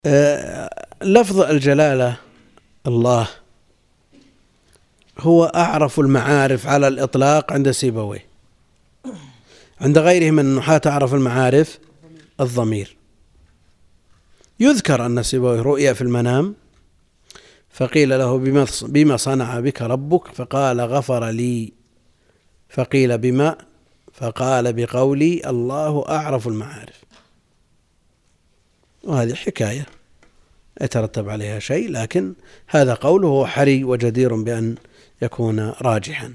لفظ الجلالة الله هو أعرف المعارف على الإطلاق عند سيبويه. عند غيره من النحاة أعرف المعارف الضمير. يذكر أن سيبويه رؤيا في المنام فقيل له بما صنع بك ربك؟ فقال غفر لي. فقيل بما؟ فقال بقولي الله أعرف المعارف. وهذه حكاية يترتب عليها شيء، لكن هذا قوله هو حري وجدير بأن يكون راجحا.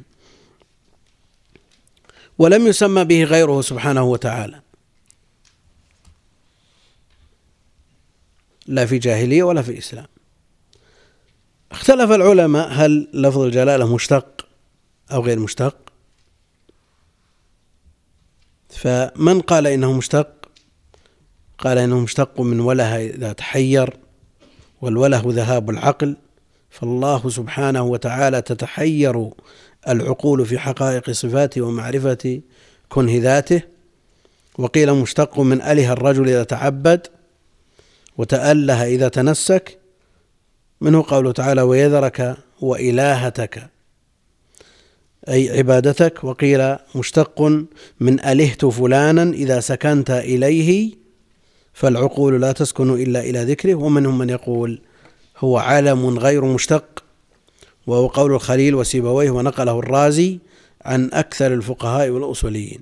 ولم يسمى به غيره سبحانه وتعالى، لا في جاهلية ولا في إسلام. اختلف العلماء هل لفظ الجلالة مشتق أو غير مشتق. فمن قال إنه مشتق قال إنه مشتق من وله إذا تحير، والوله ذهاب العقل، فالله سبحانه وتعالى تتحير العقول في حقائق صفاته ومعرفة كنه ذاته. وقيل مشتق من أله الرجل إذا تعبد، وتأله إذا تنسك، منه قوله تعالى ويذرك وإلهتك أي عبادتك. وقيل مشتق من ألهت فلانا إذا سكنت إليه، فالعقول لا تسكن إلا إلى ذكره. ومنهم من يقول هو علم غير مشتق، وهو قول الخليل وسيبويه ونقله الرازي عن أكثر الفقهاء والأصوليين.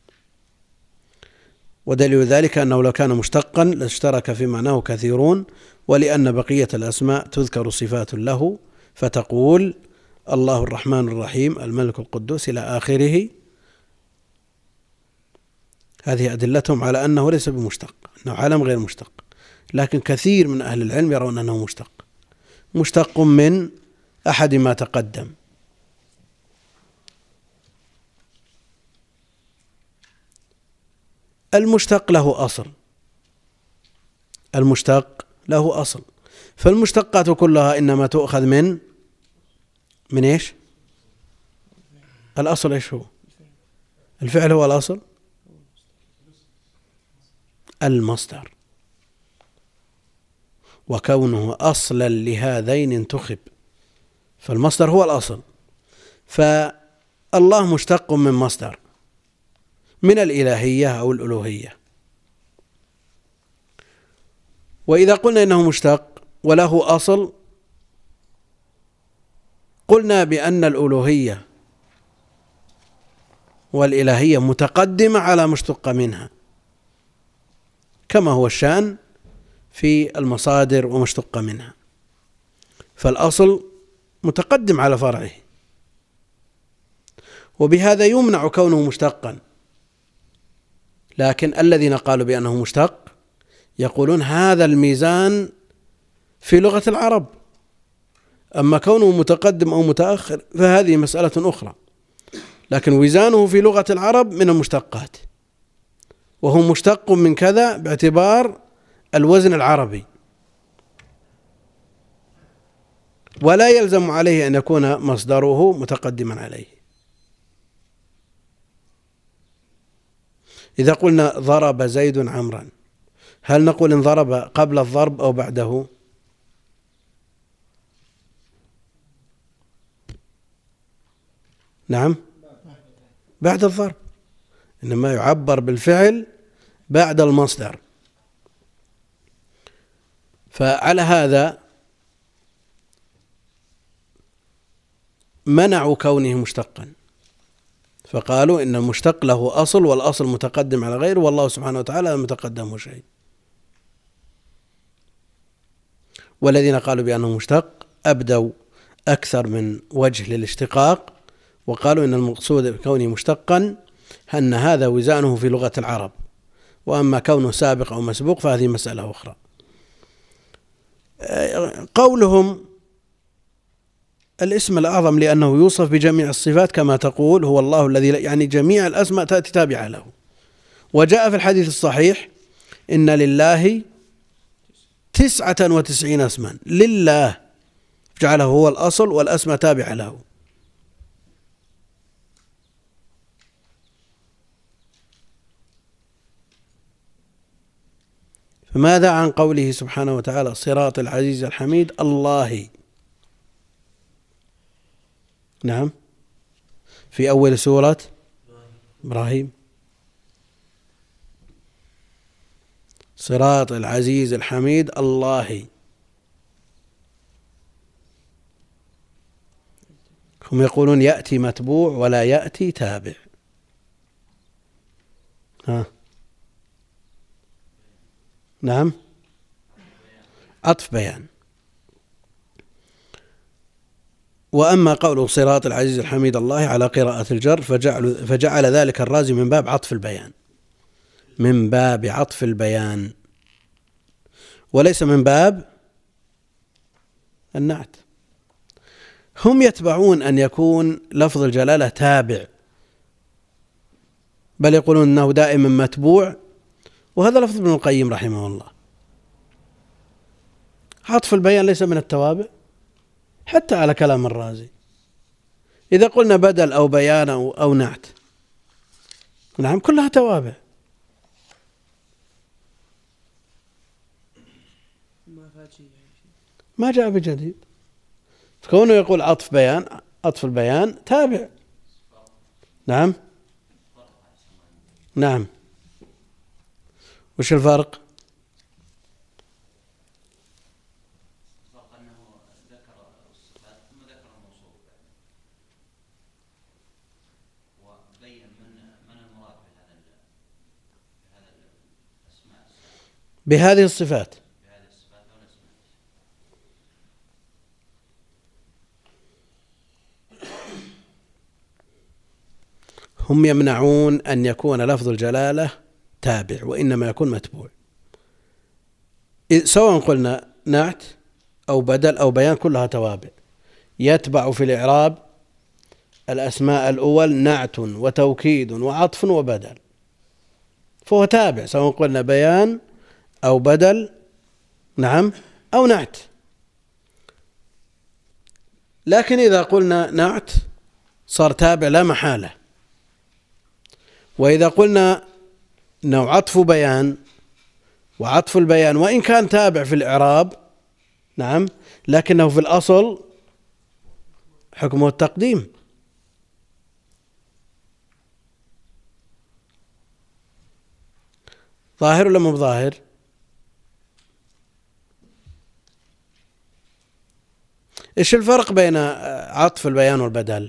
ودليل ذلك أنه لو كان مشتقا لاشترك في معناه كثيرون، ولأن بقية الأسماء تذكر صفات له، فتقول الله الرحمن الرحيم الملك القدوس إلى آخره. هذه أدلتهم على أنه ليس بمشتق، أنه علم غير مشتق. لكن كثير من أهل العلم يرون أنه مشتق من أحد ما تقدم. المشتق له أصل، المشتق له أصل، فالمشتقات كلها إنما تؤخذ من إيش؟ الأصل إيش هو؟ الفعل هو الأصل، المصدر، وكونه أصلا لهذين انتخب، فالمصدر هو الأصل. فالله مشتق من مصدر، من الإلهية أو الألوهية. وإذا قلنا إنه مشتق وله أصل، قلنا بأن الألوهية والإلهية متقدمة على مشتق منها، كما هو الشأن في المصادر ومشتق منها. فالأصل متقدم على فرعه، وبهذا يمنع كونه مشتقا. لكن الذين قالوا بأنه مشتق يقولون هذا الميزان في لغة العرب، أما كونه متقدم أو متأخر فهذه مسألة أخرى. لكن وزانه في لغة العرب من المشتقات، وهو مشتق من كذا باعتبار الوزن العربي، ولا يلزم عليه أن يكون مصدره متقدما عليه. إذا قلنا ضرب زيد عمرا، هل نقول إن ضرب قبل الضرب أو بعده؟ نعم، بعد الضرب، إنما يعبر بالفعل بعد المصدر. فعلى هذا منعوا كونه مشتقا، فقالوا إن المشتق له أصل، والأصل متقدم على غيره، والله سبحانه وتعالى لم يتقدمه شيء. والذين قالوا بأنه مشتق أبدوا أكثر من وجه للاشتقاق، وقالوا إن المقصود بكونه مشتقا أن هذا وزانه في لغة العرب، وأما كونه سابق أو مسبوق فهذه مسألة أخرى. قولهم الاسم الأعظم لأنه يوصف بجميع الصفات كما تقول هو الله الذي، يعني جميع الأسماء تأتي تابعة له. وجاء في الحديث الصحيح إن لله 99 اسما، لله جعله هو الأصل والأسماء تابعة له. فماذا عن قوله سبحانه وتعالى صراط العزيز الحميد الله؟ نعم، في أول سورة إبراهيم، صراط العزيز الحميد الله. هم يقولون يأتي متبوع ولا يأتي تابع. نعم، عطف بيان. وأما قوله صراط العزيز الحميد الله على قراءة الجر فجعل ذلك الرازي من باب عطف البيان، من باب عطف البيان، وليس من باب النعت. هم يتبعون أن يكون لفظ الجلالة تابع، بل يقولون أنه دائما متبوع، وهذا لفظ ابن القيم رحمه الله. عطف البيان ليس من التوابع حتى على كلام الرازي. إذا قلنا بدل أو بيان أو نعت، نعم، كلها توابع. ما جاء بجديد. فكونه يقول عطف بيان، عطف البيان تابع. نعم نعم. وش الفرق؟ بهذه الصفات. هم يمنعون أن يكون لفظ الجلالة تابع، وإنما يكون متبوع. سواء قلنا نعت أو بدل أو بيان كلها توابع. يتبع في الإعراب الأسماء الأول نعت وتوكيد وعطف وبدل، فهو تابع سواء قلنا بيان أو بدل، نعم، أو نعت. لكن إذا قلنا نعت صار تابع لا محالة. وإذا قلنا أنه عطف بيان، وعطف البيان وإن كان تابع في الإعراب، نعم، لكنه في الأصل حكمه التقديم. ظاهر ولا مو ظاهر؟ إيش الفرق بين عطف البيان والبدل؟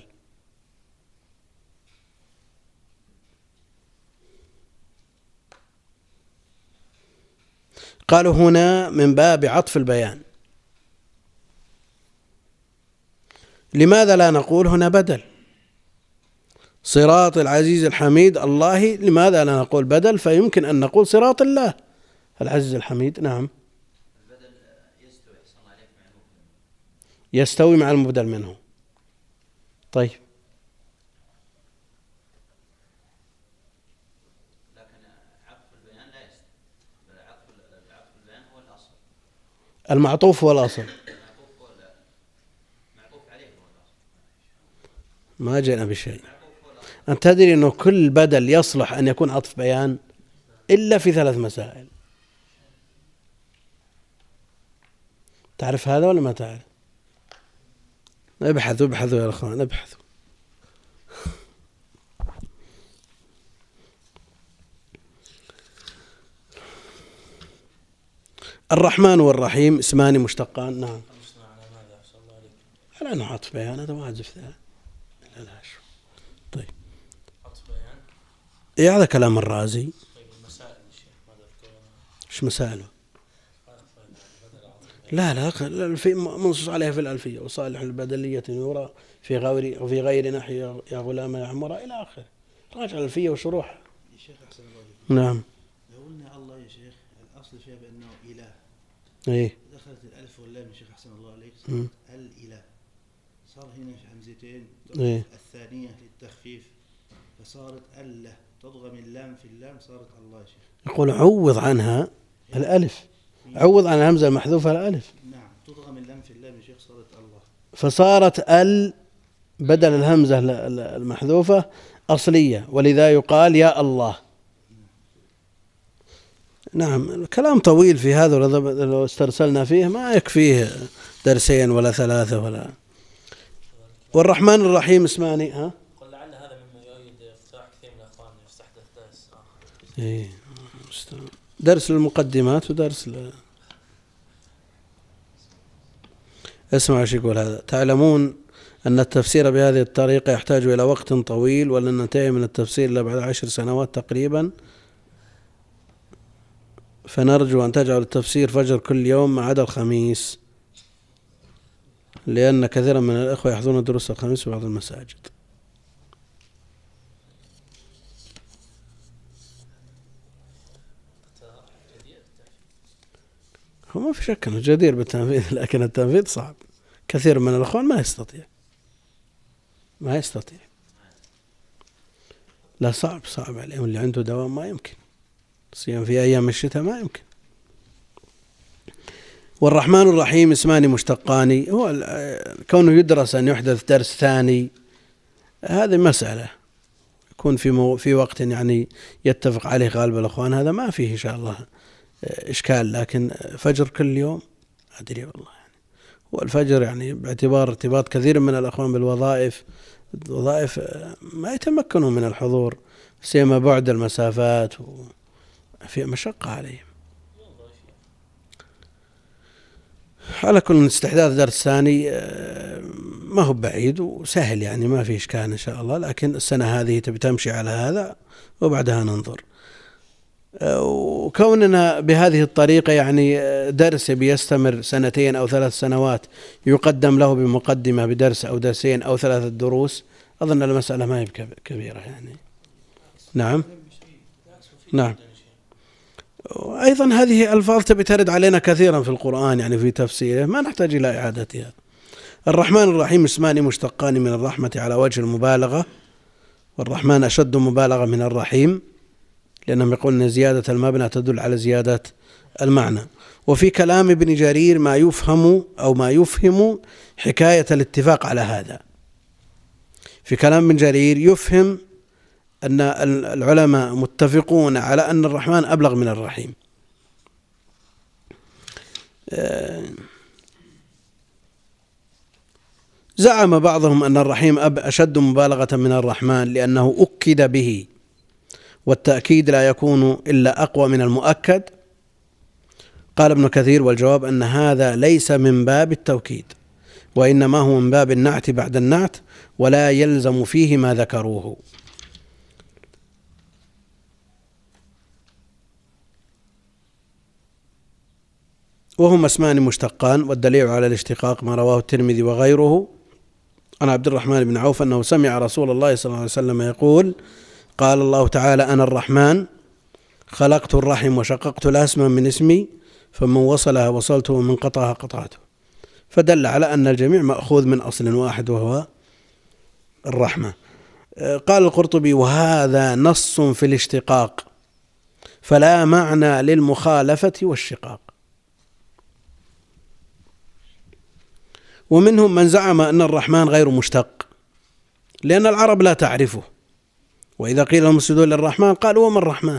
قالوا هنا من باب عطف البيان. لماذا لا نقول هنا بدل؟ صراط العزيز الحميد الله، لماذا لا نقول بدل؟ فيمكن أن نقول صراط الله العزيز الحميد. نعم، يستوي مع المبدل منه. طيب، لكن عطف البيان لا يستوي، بل عطف البيان هو الأصل. المعطوف هو الأصل. معطوف عليه هو الأصل. ما جئنا بشيء. أنت تدري أنه كل بدل يصلح أن يكون عطف بيان إلا في 3 مسائل. تعرف هذا ولا ما تعرف؟ ابحثوا يا أخوان، ابحثوا. الرحمن والرحيم اسمان مشتقان. نعم، على أنه عطف بيان، هذا واجب ذا. طيب، عطف بيان. إيه هذا كلام الرازي. طيب، المسائل الشيخ ماذا تذكرون؟ إيش مسائله؟ لا في منصوص عليها في الألفية، وصالح البدلية يرى في غير نحي يا غلام يا عمرا إلى آخر. راجع الألفية وشروحها. يا شيخ أحسن الله. نعم. لو قلنا الله يا شيخ الأصل فيها بأنه إله. إيه. دخلت الألف واللام يا شيخ أحسن الله عليك. الإله. صار هنا في همزتين. إيه. الثانية للتخفيف فصارت الله، تضغم اللام في اللام صارت الله يا شيخ. يقول عوض عنها الألف، عوض عن الهمزة المحذوفة الألف. نعم، تضغم اللام في اللام يا شيخ صارت الله، فصارت بدل الهمزة المحذوفة أصلية، ولذا يقال يا الله. نعم كلام طويل في هذا، لو استرسلنا فيه ما يكفيه درسين ولا ثلاثة ولا. والرحمن الرحيم اسماني ها؟ قل لعل هذا مما يؤيد اقتراح كثير من الأخوان يستحدث درس آخر. إيه. درس للمقدمات ودرس اسمع ايش يقول هذا. تعلمون أن التفسير بهذه الطريقة يحتاج إلى وقت طويل، ولن ننتهي من التفسير إلا بعد 10 سنوات تقريبا، فنرجو أن تجعل التفسير فجر كل يوم ما عدا الخميس، لأن كثيرا من الأخوة يحضرون دروس الخميس في بعض المساجد. هو ما في شك أنه جدير بالتنفيذ، لكن التنفيذ صعب. كثير من الأخوان ما يستطيع. لا صعب عليهم، اللي عنده دوام ما يمكن، صيام في أيام الشتاء ما يمكن. والرحمن الرحيم اسمان مشتقان، هو كونه يدرس أن يحدث درس ثاني هذه مسألة يكون في وقت يعني يتفق عليه غالب الأخوان، هذا ما فيه إن شاء الله إشكال. لكن فجر كل يوم أدري والله يعني. والفجر يعني باعتبار ارتباط كثير من الأخوان بالوظائف ما يتمكنوا من الحضور، سيما بعد المسافات وفي مشقة عليهم. على كل استحداث درس ثاني ما هو بعيد وسهل يعني، ما في إشكال إن شاء الله. لكن السنة هذه تبي تمشي على هذا وبعدها ننظر. وكوننا بهذه الطريقة يعني درس بيستمر 2 أو 3 سنوات يقدم له بمقدمة بدرس أو درسين أو 3 دروس، أظن المسألة ما هي كبيرة يعني. نعم. أيضا هذه ألفاظ تبي ترد علينا كثيرا في القرآن يعني في تفسيره، ما نحتاج إلى إعادتها. الرحمن الرحيم اسمان مشتقان من الرحمة على وجه المبالغة، والرحمن أشد مبالغة من الرحيم، لأنهم يقولون أن زيادة المبنى تدل على زيادة المعنى. وفي كلام ابن جرير ما يفهم حكاية الاتفاق على هذا. في كلام ابن جرير يفهم أن العلماء متفقون على أن الرحمن أبلغ من الرحيم. زعم بعضهم أن الرحيم أشد مبالغة من الرحمن لأنه أكد به، والتأكيد لا يكون إلا أقوى من المؤكد. قال ابن كثير: والجواب أن هذا ليس من باب التوكيد، وإنما هو من باب النعت بعد النعت، ولا يلزم فيه ما ذكروه. وهما اسمان مشتقان، والدليل على الاشتقاق ما رواه الترمذي وغيره عن عبد الرحمن بن عوف أنه سمع رسول الله صلى الله عليه وسلم يقول: قال الله تعالى: أنا الرحمن خلقت الرحم وشققت الأسمى من اسمي، فمن وصلها وصلته ومن قطعها قطعته. فدل على أن الجميع مأخوذ من أصل واحد وهو الرحمة. قال القرطبي: وهذا نص في الاشتقاق، فلا معنى للمخالفة والشقاق. ومنهم من زعم أن الرحمن غير مشتق، لأن العرب لا تعرفه، وإذا قيل لهم اسجدوا للرحمن قالوا: وما الرحمن؟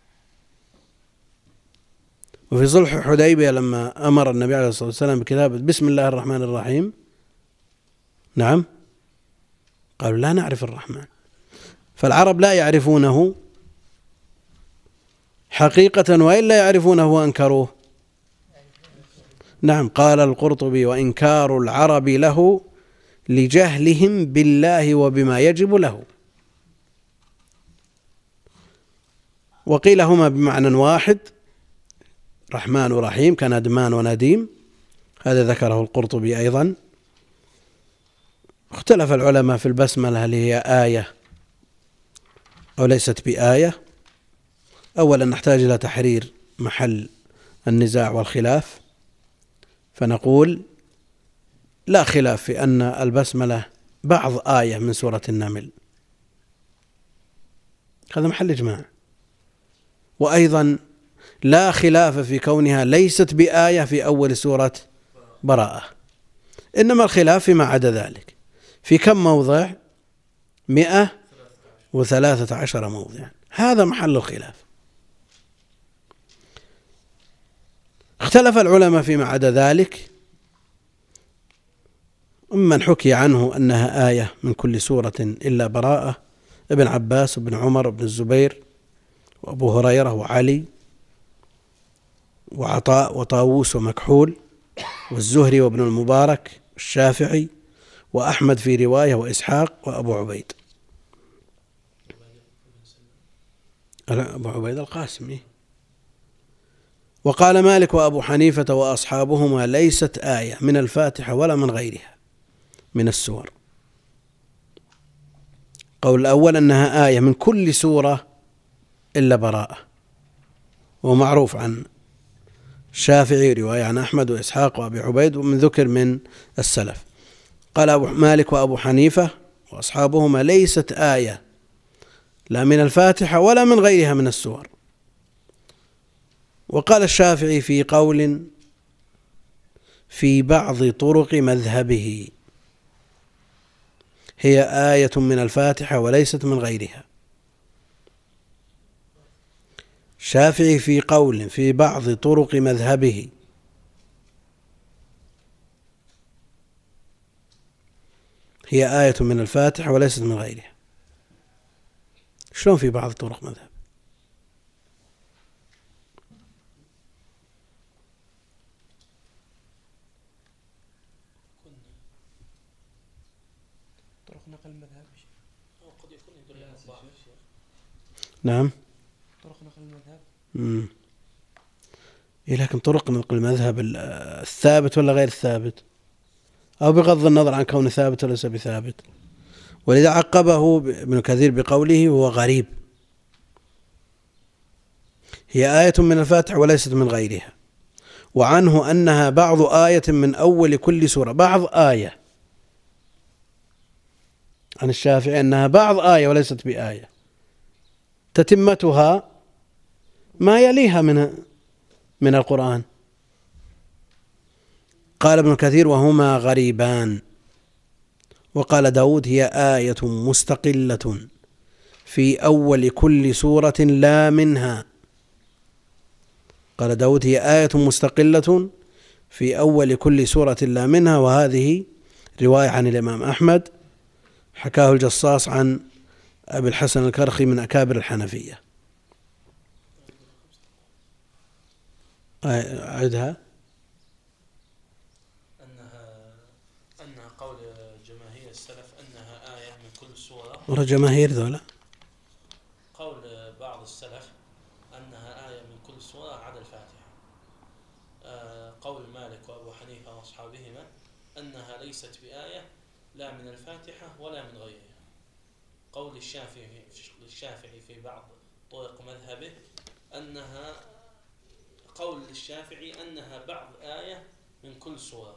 وفي صلح حديبية لما أمر النبي عليه الصلاة والسلام بكتابة بسم الله الرحمن الرحيم، نعم، قالوا: لا نعرف الرحمن. فالعرب لا يعرفونه حقيقة، وإلا يعرفونه وأنكروه. نعم. قال القرطبي: وإنكار العرب له لجهلهم بالله وبما يجب له. وقيل هما بمعنى واحد، رحمن ورحيم كندمان ونديم، هذا ذكره القرطبي أيضا. اختلف العلماء في البسملة هل هي آية أو ليست بآية. أولا نحتاج إلى تحرير محل النزاع والخلاف، فنقول لا خلاف في أن البسملة بعض آية من سورة النمل، هذا محل إجماع. وأيضا لا خلاف في كونها ليست بآية في أول سورة براءة، إنما الخلاف فيما عدا ذلك. في كم موضع؟ 113 موضع، هذا محل الخلاف. اختلف العلماء فيما عدا ذلك، ممن حكي عنه أنها آية من كل سورة إلا براءة، ابن عباس وابن عمر وابن الزبير وأبو هريرة وعلي وعطاء وطاووس ومكحول والزهري وابن المبارك والشافعي وأحمد في رواية وإسحاق وأبو عبيد. أبو عبيد القاسمي. وقال مالك وأبو حنيفة وأصحابهما ليست آية من الفاتحة ولا من غيرها من السور. قول الأول أنها آية من كل سورة إلا براءة، ومعروف عن الشافعي رواية عن أحمد وإسحاق وأبي عبيد ومن ذكر من السلف. قال أبو مالك وأبو حنيفة وأصحابهما ليست آية لا من الفاتحة ولا من غيرها من السور. وقال الشافعي في قول في بعض طرق مذهبه هي آية من الفاتحة وليست من غيرها. الشافعي في قول في بعض طرق مذهبه هي آية من الفاتحة وليست من غيرها. شلون في بعض طرق مذهب؟ طرق نقل المذهب قد يكون يدل على الضعف. نعم. طرق نقل المذهب. إيه، لكن طرق نقل المذهب الثابت ولا غير الثابت، أو بغض النظر عن كونه ثابت وليس بثابت. ولذا عقبه ابن كثير بقوله هو غريب، هي آية من الفاتحة وليست من غيرها. وعنه أنها بعض آية من أول كل سورة، بعض آية. عن الشافعي أنها بعض آية وليست بآية، تتمتها ما يليها من القرآن. قال ابن كثير وهما غريبان. وقال داود هي آية مستقلة في أول كل سورة لا منها. قال داود هي آية مستقلة في أول كل سورة لا منها. وهذه رواية عن الإمام أحمد، حكاه الجصاص عن أبي الحسن الكرخي من أكابر الحنفية. أعدها. أنها قول جماهير السلف أنها آية من كل سورة. ورا جماهير ذولا. قول بعض السلف أنها آية من كل سورة عدا الفاتحة. قول مالك وأبو حنيفة وأصحابهما أنها ليست بآية لا من الفاتحة ولا من غيرها. قول الشافعي في بعض طرق مذهبه أنها قول الشافعي أنها بعض آية من كل سورة.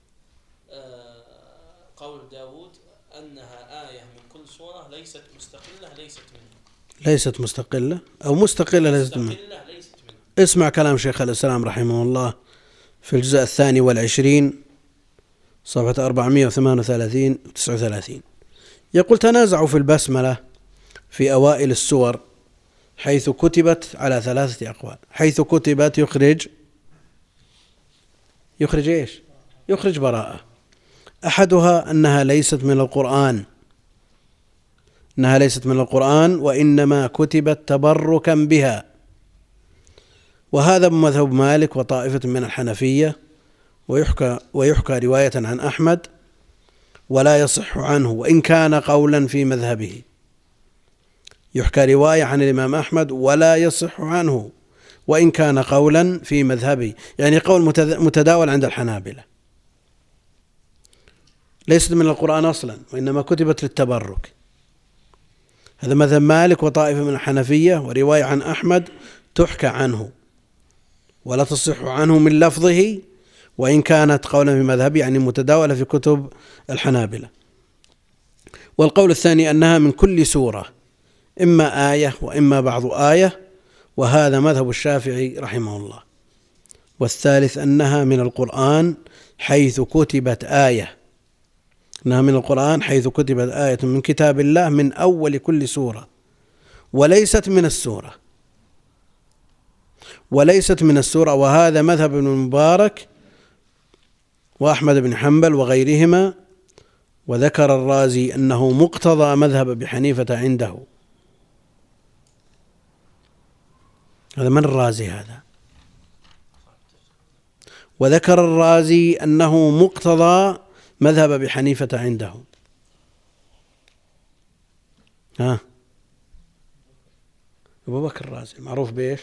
قول داود أنها آية من كل سورة ليست مستقلة ليست منها. ليست مستقلة أو مستقلة ليست منها. اسمع كلام شيخ الإسلام رحمه الله في الجزء 22 صفحة 438 و 39. يقول يقول في البسملة في أوائل السور حيث كتبت على 3 أقوال. حيث كتبت يخرج إيش؟ يخرج براءة. أحدها أنها ليست من القرآن، أنها ليست من القرآن وإنما كتبت تبركا بها، وهذا مذهب مالك وطائفة من الحنفية، ويحكى رواية عن أحمد ولا يصح عنه وإن كان قولا في مذهبه. يحكى رواية عن الإمام أحمد ولا يصح عنه وإن كان قولا في مذهبه، يعني قول متداول عند الحنابلة. ليست من القرآن أصلا وإنما كتبت للتبرك. هذا مذهب مالك وطائفة من الحنفية، ورواية عن أحمد تحكى عنه ولا تصح عنه من لفظه وإن كانت قولا في مذهبه، يعني متداولة في كتب الحنابلة. والقول الثاني أنها من كل سورة، إما آية وإما بعض آية، وهذا مذهب الشافعي رحمه الله. والثالث أنها من القرآن حيث كتبت آية، أنها من القرآن حيث كتبت آية من كتاب الله من أول كل سورة وليست من السورة. وليست من السورة، وهذا مذهب ابن المبارك وأحمد بن حنبل وغيرهما. وذكر الرازي أنه مقتضى مذهب أبي حنيفة عنده. هذا من الرازي هذا؟ وذكر الرازي أنه مقتضى مذهب أبي حنيفة عنده. أبو بكر الرازي معروف بإيش؟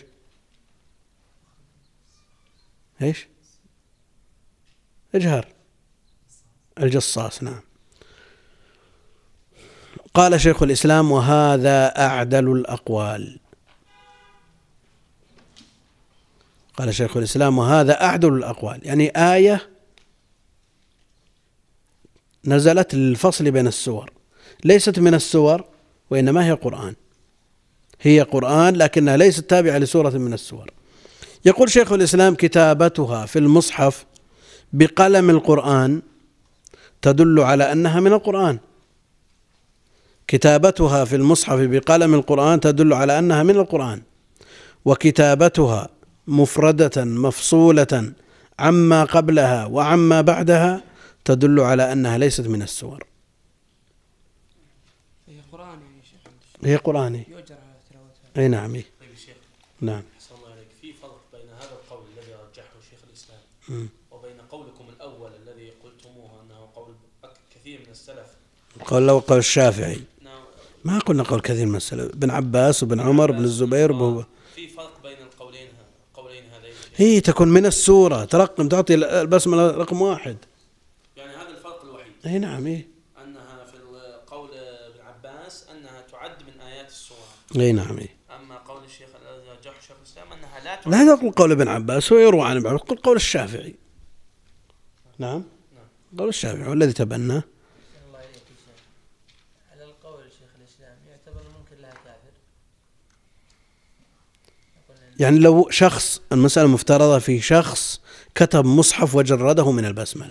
إيش؟ اجهر. الجصاص. نعم. قال شيخ الإسلام: وهذا أعدل الأقوال. قال شيخ الإسلام: وهذا أعدل الأقوال، يعني آية نزلت للفصل بين السور، ليست من السور وإنما هي قرآن، هي قرآن لكنها ليست تابعة لسورة من السور. يقول شيخ الإسلام: كتابتها في المصحف بقلم القرآن تدل على أنها من القرآن. كتابتها في المصحف بقلم القرآن تدل على أنها من القرآن، وكتابتها مفردة مفصولة عما قبلها وعما بعدها تدل على أنها ليست من السور. هي قرآن يا شيخ. هي قرآن. يؤجر على تلاوتها. أي نعم. طيب يا شيخ. نعم. أحسن الله عليك. في فرق بين هذا القول الذي رجحه شيخ الإسلام وبين قولكم الأول الذي قلتموه أنه قول كثير من السلف. قول الشافعي. نعم. ما قلنا قول كثير من السلف، بن عباس وبن عمر بن الزبير في فرق بين القولين هذين. هي تكون من السورة، ترقم، تعطي البسملة رقم 1. يعني هذا الفرق الوحيد. أي نعم. أنها في قول ابن عباس أنها تعد من آيات السورة. أي نعم. أما قول الشيخ الذي رجحه شيخ الإسلام أنها لا تعد. لا تقول قول ابن عباس، هو يروى عن ابن عباس، قل قول الشافعي. نعم. قول الشافعي والذي تبناه. الله عليك يا شيخ. على القول شيخ الإسلام يعتبر ممكن لها كافر. يعني لو شخص، المسألة مفترضة في شخص كتب مصحف وجرده من البسملة،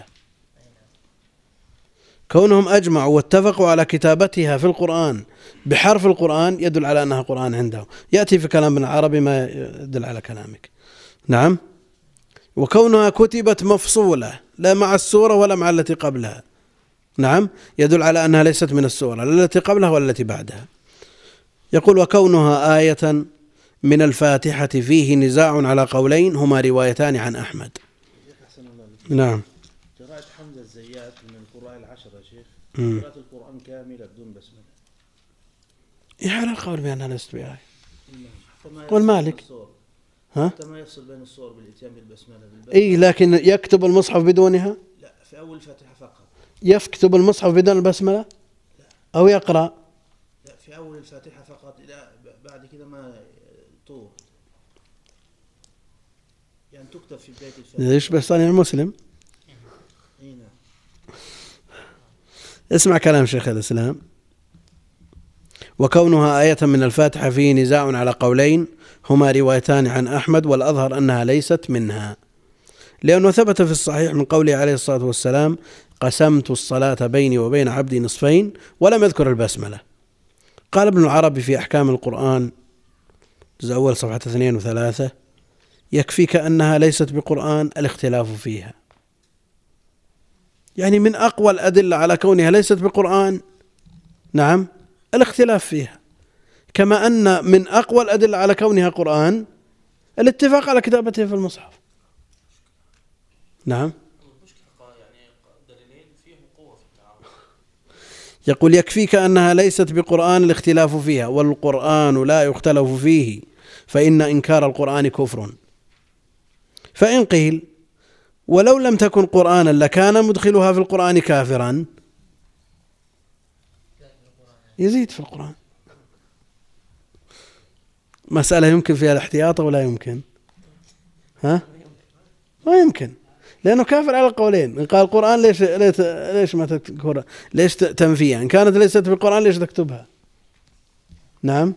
كونهم أجمعوا واتفقوا على كتابتها في القرآن بحرف القرآن يدل على أنها قرآن عنده. يأتي في كلام ابن العربي ما يدل على كلامك. نعم. وكونها كتبت مفصولة لا مع السورة ولا مع التي قبلها، نعم، يدل على أنها ليست من السورة لا التي قبلها ولا التي بعدها. يقول: وكونها آية من الفاتحة فيه نزاع على قولين هما روايتان عن أحمد. نعم. قراءة حمزة الزيات من القراء العشرة يا شيخ، قراءة القرآن كاملة بدون بسملة. إيه على القول بأنها ليست بآية. قول مالك. ما يفصل بين الصور بالإتيان بالبسملة. إيه لكن يكتب المصحف بدونها؟ لا، في أول الفاتحة فقط. يكتب المصحف بدون البسملة؟ لا. أو يقرأ؟ لا، في أول الفاتحة فقط، إلى بعد كده ما طور، يعني تكتب في بداية الفاتحة. ليش بصنيع مسلم؟ نعم. اسمع كلام شيخ الإسلام: وكونها آية من الفاتحة فيه نزاع على قولين هما روايتان عن أحمد، والأظهر أنها ليست منها، لأنه ثبت في الصحيح من قوله عليه الصلاة والسلام: قسمت الصلاة بيني وبين عبدي نصفين، ولم يذكر البسملة. قال ابن العربي في أحكام القرآن جزء أول صفحة 2 و3: يكفيك أنها ليست بقرآن الاختلاف فيها. يعني من أقوى الأدلة على كونها ليست بقرآن، نعم، الاختلاف فيها، كما أن من أقوى الأدلة على كونها قرآن الاتفاق على كتابتها في المصحف. نعم. يقول: يكفيك أنها ليست بقرآن الاختلاف فيها، والقرآن لا يختلف فيه، فإن إنكار القرآن كفر. فإن قيل: ولو لم تكن قرآنا لكان مدخلها في القرآن كافرا، يزيد في القرآن. مسألة يمكن فيها الاحتياط ولا يمكن؟ ما يمكن، لأنه كافر على القولين. إن قال القرآن ليش ما تذكرها؟ ليش تنفيها؟ إن كانت ليست في القرآن ليش تكتبها؟ نعم.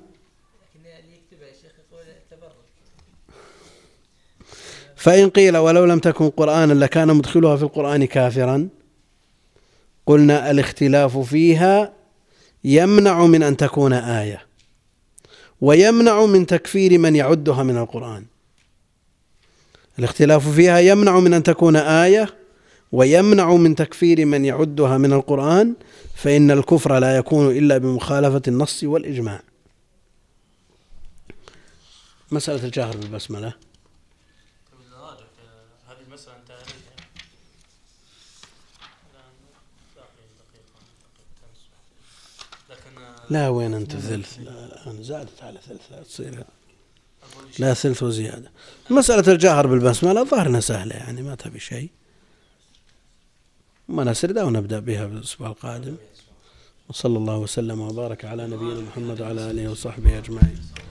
فإن قيل: ولو لم تكن قرآنا لكان مدخلها في القرآن كافرا، قلنا: الاختلاف فيها يمنع من أن تكون آية، ويمنع من تكفير من يعدها من القرآن. الاختلاف فيها يمنع من أن تكون آية ويمنع من تكفير من يعدها من القرآن، فإن الكفر لا يكون إلا بمخالفة النص والإجماع. مسألة الجهر بالبسملة هذه المسألة انتهى إليها الآن لكن لا، وين أنت ثلث؟ لا، أنا زادت على ثلث، لا تصير لا ثلث وزيادة. مسألة الجهر بالبسملة ظاهرنا سهلة، يعني ما تبي شيء، ما نسرد ونبدأ بها بالأسبوع القادم. وصلى الله وسلم وبارك على نبينا محمد وعلى آله وصحبه أجمعين.